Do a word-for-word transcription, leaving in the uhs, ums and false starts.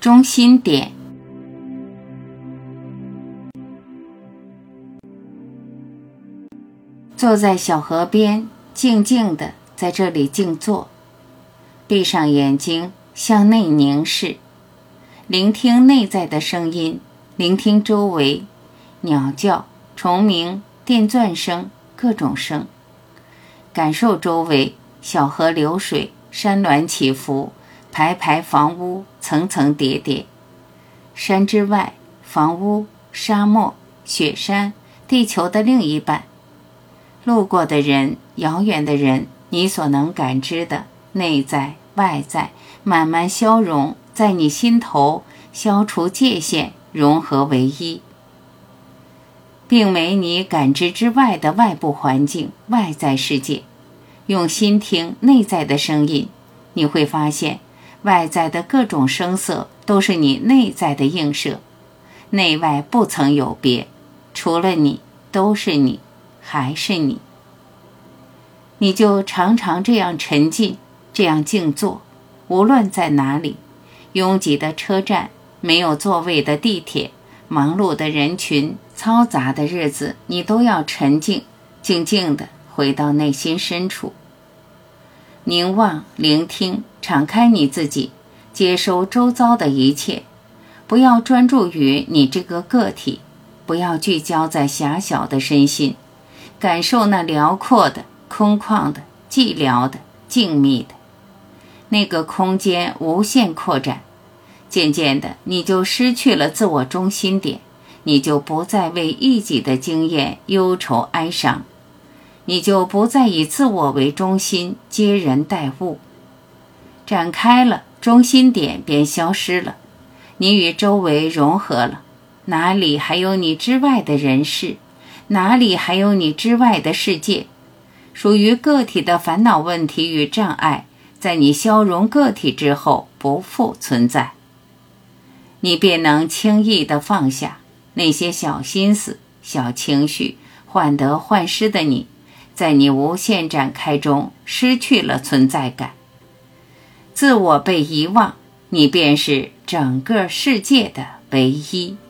中心点。坐在小河边，静静地在这里静坐，闭上眼睛，向内凝视，聆听内在的声音，聆听周围鸟叫、虫鸣、电钻声，各种声，感受周围小河流水，山峦起伏，排排房屋，层层叠叠。山之外，房屋、沙漠、雪山，地球的另一半。路过的人，遥远的人，你所能感知的内在外在慢慢消融，在你心头消除界限，融合为一，并没你感知之外的外部环境、外在世界。用心听内在的声音，你会发现外在的各种声色都是你内在的映射，内外不曾有别，除了你都是你，还是你。你就常常这样沉浸，这样静坐，无论在哪里，拥挤的车站，没有座位的地铁，忙碌的人群，嘈杂的日子，你都要沉静，静静地回到内心深处。凝望，聆听，敞开你自己，接收周遭的一切，不要专注于你这个个体，不要聚焦在狭小的身心，感受那辽阔的、空旷的、寂寥的、静谧的，那个空间无限扩展。渐渐的，你就失去了自我中心点，你就不再为一己的经验忧愁哀伤，你就不再以自我为中心接人待物。展开了，中心点便消失了，你与周围融合了，哪里还有你之外的人事，哪里还有你之外的世界？属于个体的烦恼问题与障碍，在你消融个体之后不复存在，你便能轻易地放下那些小心思、小情绪，患得患失的你，在你无限展开中失去了存在感。自我被遗忘，你便是整个世界的唯一。